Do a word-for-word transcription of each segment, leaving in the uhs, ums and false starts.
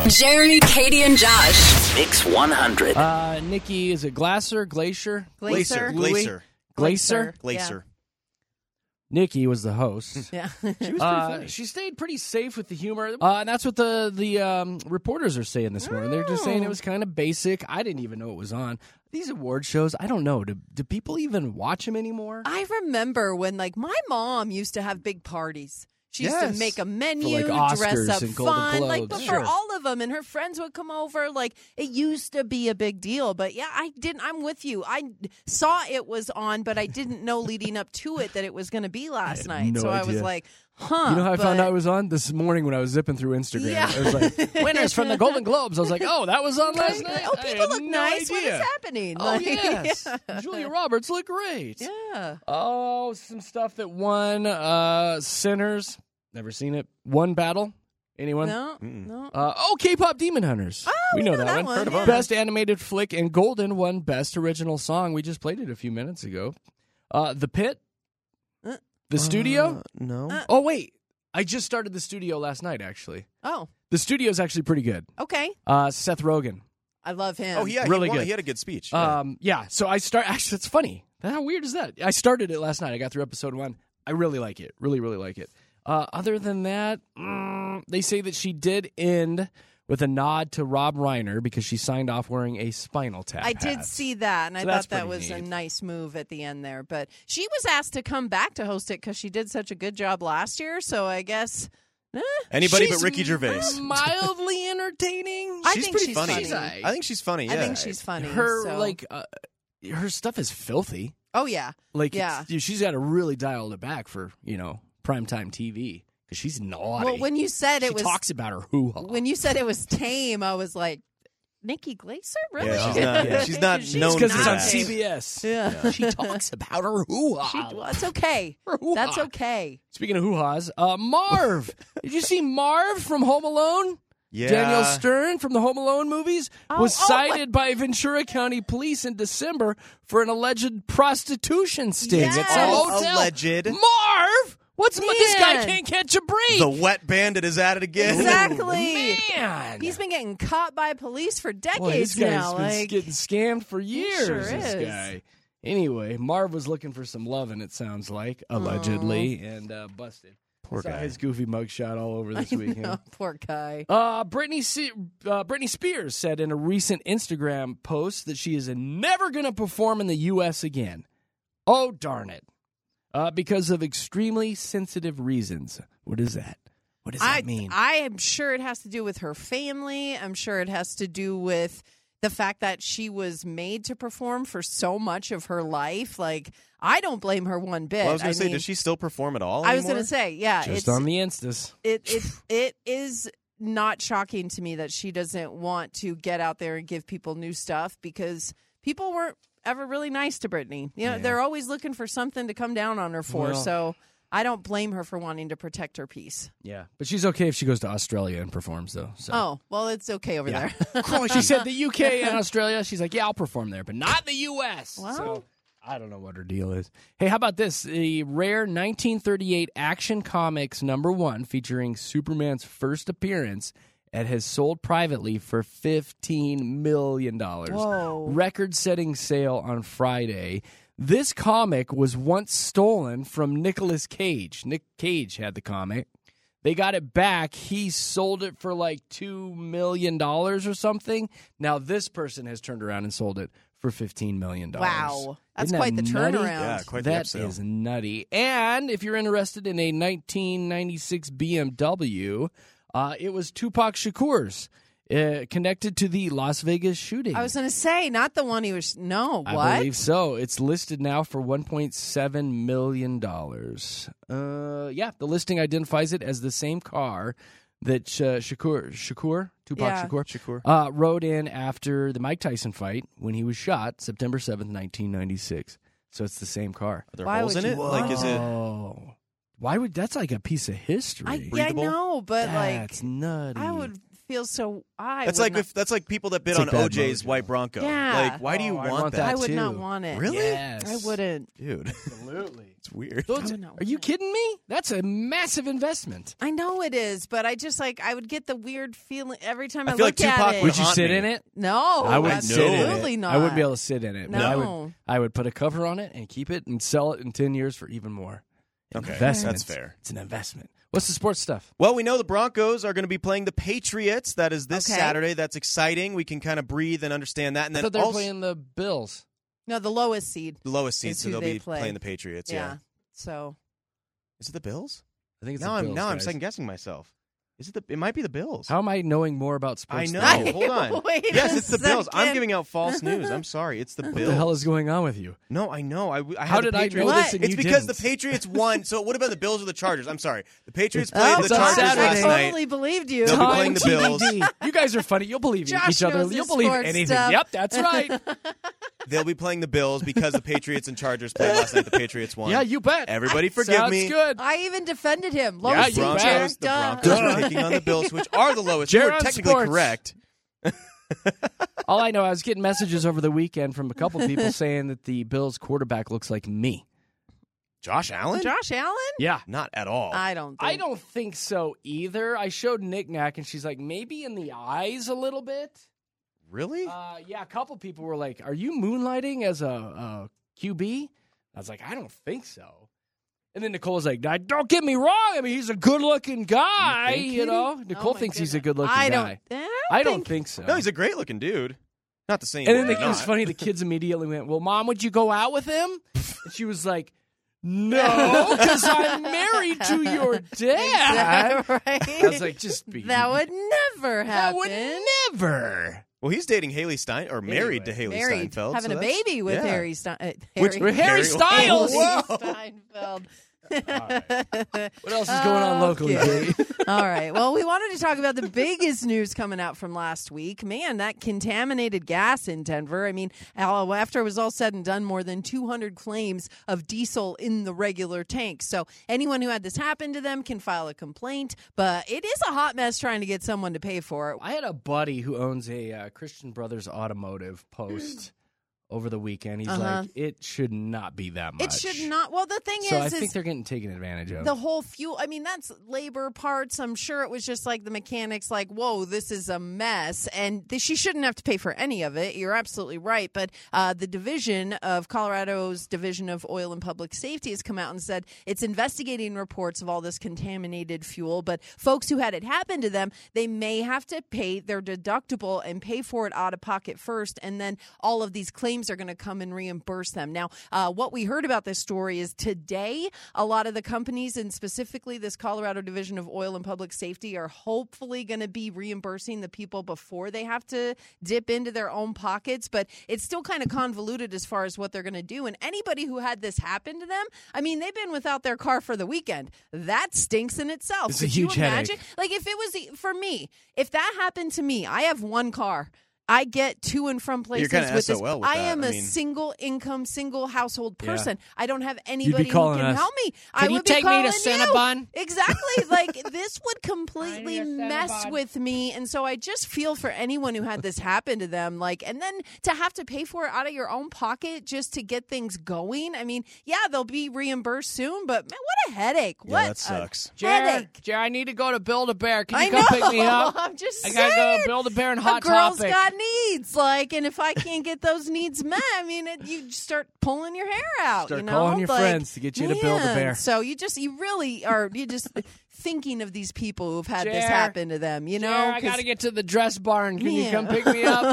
Jeremy, Katie, and Josh. Mix one hundred. Uh, Nikki, is it Glasser? Glacier? Glacier. Glacier. Glacier? Glacier. Nikki was the host. Yeah. She was pretty Uh, funny. she stayed pretty safe with the humor, uh, and that's what the the um, reporters are saying this morning. They're just saying it was kind of basic. I didn't even know it was on these award shows. I don't know. Do, do people even watch them anymore? I remember when, like, my mom used to have big parties. She used Yes. to make a menu, For, like, dress Oscars up and Golden fun, like, but Globes. for Sure. all of them, and her friends would come over. Like, it used to be a big deal, but yeah, I didn't. I'm with you. I saw it was on, but I didn't know leading up to it that it was going to be last had night. no so I was idea. like, huh? You know how I but- found out it was on? This morning when I was zipping through Instagram. Yeah. It was like, winners from the Golden Globes. I was like, oh, that was on last night? Oh, I people had look no nice. What idea. is happening? Oh, Like, yes. yeah. Julia Roberts looked great. Yeah. Oh, some stuff that won. Uh, Sinners. Never seen it. One Battle. Anyone? No, no. Uh, oh, K-pop Demon Hunters. Oh, we we know know that, that one. one, Heard of yeah. them. Best animated flick, and Golden won Best Original Song. We just played it a few minutes ago. Uh, the Pit. Uh, The Studio. Uh, no. Uh, Oh, wait. I just started The Studio last night, actually. Oh, The Studio is actually pretty good. okay. Uh, Seth Rogen. I love him. oh, yeah. Really he, won- good. He had a good speech. Yeah. Um, yeah. So I start. Actually, it's funny. How weird is that? I started it last night. I got through episode one. I really like it. Really, really like it. Uh, other than that, mm, they say that she did end with a nod to Rob Reiner because she signed off wearing a Spinal Tap. I did hat. see that, and So I that's thought that pretty was a neat. nice move at the end there. But she was asked to come back to host it because she did such a good job last year. So I guess eh, Anybody She's but Ricky Gervais. mildly entertaining. I she's think pretty she's funny. funny. I think she's funny. Yeah. I think she's funny. Her so- like uh, her stuff is filthy. oh yeah, Like Yeah. it's- dude, she's got to really dial it back for you know primetime T V because she's naughty. Well, when you said she it was talks about her hoo ha. when you said it was tame, I was like, Nikki Glaser, really? Yeah, she's not- yeah, she's not She's known because for it's on that. C B S. Yeah. She talks about her hoo She, ha. well, it's okay. That's okay. Speaking of hoo ha's, uh, Marv. Did you see Marv from Home Alone? Yeah. Daniel Stern from the Home Alone movies Oh, was oh, cited by Ventura County Police in December for an alleged prostitution sting at some Yes. hotel. Alleged. Marv, what's this guy Man. can't catch a break? The wet bandit is at it again. Exactly. Man, He's been getting caught by police for Boy, this decades guy's now. been Like, getting scammed for years. sure this is. guy. Anyway, Marv was looking for some loving. It sounds like allegedly, and uh, busted. Poor Saw guy. his goofy mugshot all over this I weekend. know, poor guy. Uh, Britney, Se- uh, Britney Spears said in a recent Instagram post that she is never going to perform in the U S again. Oh, darn it. Uh, because of extremely sensitive reasons. What is that? What does I, that mean? I am sure it has to do with her family. I'm sure it has to do with the fact that she was made to perform for so much of her life. Like, I don't blame her one bit. Well, I was going to say, mean, does she still perform at all I was anymore? going to say, yeah. Just it's, on the Instas. it, it, it is not shocking to me that she doesn't want to get out there and give people new stuff because people weren't ever really nice to Britney. You know, Yeah. they're always looking for something to come down on her for. Well- so I don't blame her for wanting to protect her peace. Yeah. But she's okay if she goes to Australia and performs, though. So. Oh, well, it's okay over Yeah. there. She said the U K and Australia. She's like, yeah, I'll perform there, but not the U S. Well. So I don't know what her deal is. Hey, how about this? The rare nineteen thirty-eight Action Comics number one featuring Superman's first appearance. It has sold privately for fifteen million dollars. Whoa. Record-setting sale on Friday. This comic was once stolen from Nicolas Cage. Nick Cage had the comic. They got it back. He sold it for like two million dollars or something. Now this person has turned around and sold it for fifteen million dollars. Wow. That's Isn't that quite the nutty? turnaround. Yeah, quite the That upsell. is nutty. And if you're interested in a nineteen ninety-six B M W, uh, it was Tupac Shakur's, uh, connected to the Las Vegas shooting. I was going to say, not the one he was. No, what? I believe so. It's listed now for one point seven million dollars. Uh, yeah, the listing identifies it as the same car that uh, Shakur, Shakur, Tupac Yeah. Shakur, Shakur. Uh, rode in after the Mike Tyson fight when he was shot September seventh, nineteen ninety-six. So it's the same car. Are there Why holes would in you- it? Like, is it? Oh. Why would that's like a piece of history? I, yeah, I Breathable? know, but that's like, nutty. I would feel so. I That's would like not, if that's like people that bid It's on like bad O J's mojo. white Bronco. Yeah. Like, why do you Oh, I want, want that? that I would not too. want it. Really? Yes. I wouldn't. Dude, Absolutely. it's weird. Those- I would not are you want it. kidding me? That's a massive investment. I know it is, but I just like I would get the weird feeling every time I, I feel look like at Tupac it. would Would you haunt sit me. in it? No, I wouldn't sit in it. absolutely not. I wouldn't be able to sit in it. But I would. No. I would put a cover on it and keep it and sell it in ten years for even more. Okay, Investment. that's fair. It's an investment. What's the sports stuff? Well, we know the Broncos are going to be playing the Patriots. That is this Okay. Saturday. That's exciting. We can kind of breathe and understand that. And I then thought they were also playing the Bills. No, the lowest seed. the lowest seed, is so who they'll they be play. playing the Patriots. Yeah. Yeah. So Is it the Bills? I think it's now the I'm Bills, now I'm guys. second guessing myself. Is it the? It might be the Bills. How am I knowing more about I sports? know. than you? Hold on. Wait yes, a it's the Bills. I'm second. giving out false news. I'm sorry. It's the What Bills. the hell is going on with you? No, I know. I, I How had the did I know Patriots. this and It's you because didn't? the Patriots won, so it would have been the Bills or the Chargers. I'm sorry. The Patriots Oh, played the it's on Chargers Saturday. last I night. totally believed you. They'll be Time playing the T B Bills. D. You guys are funny. You'll believe Josh each other. knows his You'll believe sports anything. stuff. Yep, that's right. They'll be playing the Bills because the Patriots and Chargers played last night. The Patriots won. Yeah, you bet. Everybody forgive Sounds me. good. I even defended him. Yeah, Lowest you seed, bet. Broncos, the Duh. Broncos Duh. are taking on the Bills, which are the lowest. You Jared are on technically sports. correct. All I know, I was getting messages over the weekend from a couple people saying that the Bills quarterback looks like me. Josh Allen? Josh Allen? Yeah. Not at all. I don't. Think. I don't think so either. I showed Nick Knack, and she's like, maybe in the eyes a little bit. Really? Uh, yeah, a couple people were like, are you moonlighting as a, a Q B? I was like, I don't think so. And then Nicole was like, "Now, don't get me wrong. I mean, he's a good-looking guy, You think, you know? Oh Nicole my thinks he's a goodness. good-looking I don't. guy. I don't, I don't think, think so. no, he's a great-looking dude. Not the same. And then but the, it was not. funny. The kids immediately went, "Well, Mom, would you go out with him?" And she was like, "No, because I'm married to your dad." right? I was like, "Just be." that would never That happen. would never. Well, he's dating Haley Stein, or married Anyway. to Haley Married, Steinfeld. having so a that's- baby with yeah. Harry Stein. Uh, Which Harry, Harry Harry- Styles. Whoa. Steinfeld. What else is going on locally, Okay. Katie? All right. Well, we wanted to talk about the biggest news coming out from last week. Man, that contaminated gas in Denver. I mean, after it was all said and done, more than two hundred claims of diesel in the regular tank. So anyone who had this happen to them can file a complaint. But it is a hot mess trying to get someone to pay for it. I had a buddy who owns a uh, Christian Brothers Automotive post over the weekend. He's Uh-huh. like, it should not be that much. It should not. Well, the thing So is, I is think they're getting taken advantage of. the whole fuel, I mean, that's labor parts. I'm sure it was just like the mechanics, like, whoa, this is a mess. And th- she shouldn't have to pay for any of it. You're absolutely right. But uh, the division of Colorado's Division of Oil and Public Safety has come out and said it's investigating reports of all this contaminated fuel. But folks who had it happen to them, they may have to pay their deductible and pay for it out of pocket first. And then all of these claims are going to come and reimburse them. Now, uh, what we heard about this story is today, a lot of the companies, and specifically this Colorado Division of Oil and Public Safety, are hopefully going to be reimbursing the people before they have to dip into their own pockets. But it's still kind of convoluted as far as what they're going to do. And anybody who had this happen to them, I mean, they've been without their car for the weekend. That stinks in itself. It's a Could huge you imagine? headache. Like if it was for me, if that happened to me, I have one car. I get to and from places kinda with this. S O L with I that. am I a mean- single income, single household Yeah. person. I don't have anybody who calling can us. help me. I Can you would be take me to calling you. Cinnabon? Exactly. Like this would completely I need a mess Cinnabon. with me, and so I just feel for anyone who had this happen to them. Like, and then to have to pay for it out of your own pocket just to get things going. I mean, yeah, they'll be reimbursed soon, but man, what a headache! Yeah, what that a sucks. headache! Jared, I need to go to Build-A-Bear. Can you I come know. pick me up? I'm just I saying. gotta go Build-A-Bear and Hot a girl's Topic. got needs, like, and if I can't get those needs met, I mean, it, you just start pulling your hair out. Start you know, calling your like, friends to get you to man, Build-A-Bear. So you just, you really are, you just thinking of these people who've had this Jer, happen to them. You know, Jared, I 'cause- gotta get to the dress barn. Can you Yeah. come pick me up?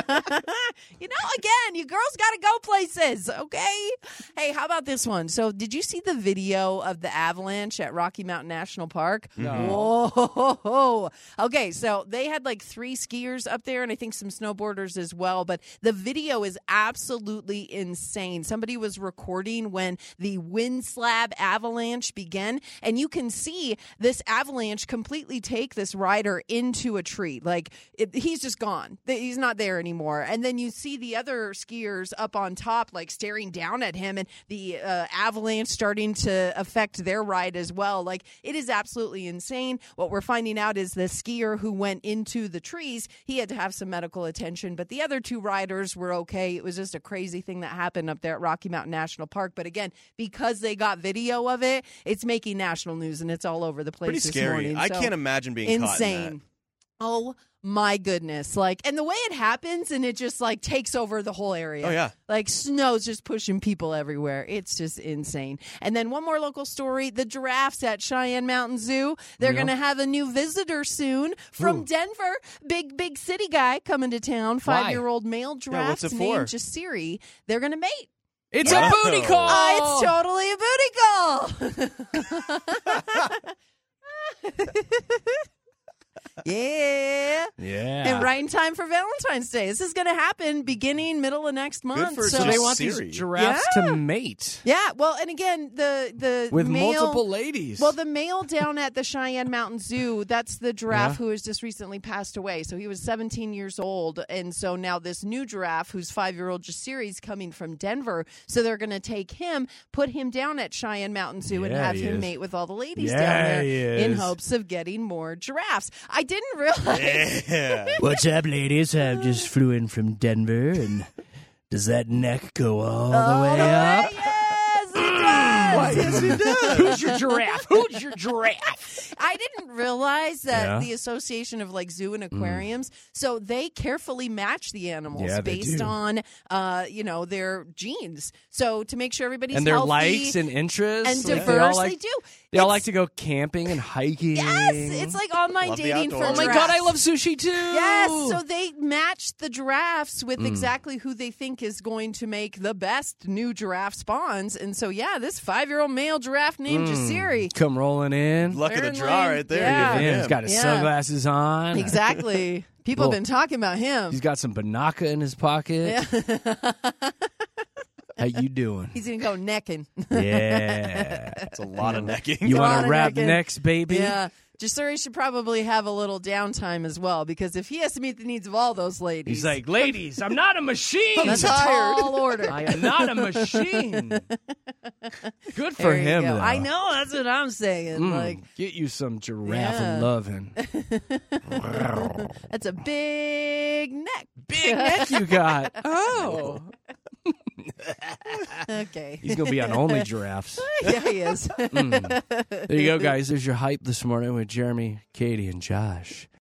you know, again, you girls got to go places, okay? Hey, how about this one? So, did you see the video of the avalanche at Rocky Mountain National Park? No. Whoa. Okay, so they had like three skiers up there and I think some snowboarders as well, but the video is absolutely insane. Somebody was recording when the wind slab avalanche began, and you can see this avalanche completely take this rider into a tree. Like it, he's just gone. He's not there anymore. And then you see the other skiers up on top, like staring down at him, and the uh, avalanche starting to affect their ride as well. Like it is absolutely insane. What we're finding out is the skier who went into the trees, he had to have some medical attention, but the other two riders were okay. It was just a crazy thing that happened up there at Rocky Mountain National Park. But again, because they got video of it, it's making national news and it's all over the place. Pretty this scary. morning. I So, can't imagine being insane. caught in that. Oh my goodness. Like, and the way it happens and it just like takes over the whole area. Oh, yeah. Like snow's just pushing people everywhere. It's just insane. And then one more local story, the giraffes at Cheyenne Mountain Zoo. They're Yeah. going to have a new visitor soon from Ooh. Denver. Big, big city guy coming to town. Why? Five-year-old male giraffe what's it named for? Jasiri. They're going to mate. It's Yeah. a booty call. Oh, it's totally a booty call. Yeah. Yeah. And right in time for Valentine's Day. This is going to happen beginning middle of next month. for so, So they want Siri. these giraffes Yeah. to mate yeah. Well, and again, the the with male, multiple ladies. Well, the male down at the Cheyenne Mountain Zoo, that's the giraffe Yeah. who has just recently passed away. So he was seventeen years old. And so now this new giraffe, who's five-year-old Jasiri, is coming from Denver. So they're going to take him, put him down at Cheyenne Mountain Zoo, and Yeah, have he him is. mate with all the ladies Yeah, down there he in is. hopes of getting more giraffes. I didn't realize. Yeah. What's up, ladies? I just flew in from Denver, and does that neck go all the All way the up? way, yes, it does. Why, yes, it does. Who's your giraffe? Who's your giraffe? I didn't realize that Yeah. the Association of like Zoo and Aquariums, so they carefully match the animals Yeah, they based do. on, uh, you know, their genes. So to make sure everybody's And their healthy likes and interests. and like, diverse, they all like, they do. They all It's- like to go camping and hiking. Yes, it's like online Love the dating for outdoors. Oh my giraffes. god, I love sushi too. Yes, so they matched the giraffes Mm. with exactly who they think is going to make the best new giraffe spawns. And so, yeah, this five-year-old male giraffe named Jasiri. come rolling in. Luck of the Apparently, draw right there. yeah. Good for Yeah, him. he's got his Yeah. sunglasses on. Exactly. People have Well, been talking about him. He's got some banaka in his pocket. Yeah. How you doing? He's going to go necking. Yeah. It's a lot of necking. You a want lot to of wrap necking. necks, baby? Yeah. Jasuri should probably have a little downtime as well, because if he has to meet the needs of all those ladies, He's like, ladies, I'm not a machine. that's a tall order. I am not a machine. Good for There you him, go. though. I know, that's what I'm saying. Mm, Like, get you some giraffe Yeah. loving. that's a big neck. Big neck you got. Oh. Okay. He's going to be on Only Giraffes. Yeah, he is. There you go, guys. There's your hype this morning with Jeremy, Katie, and Josh.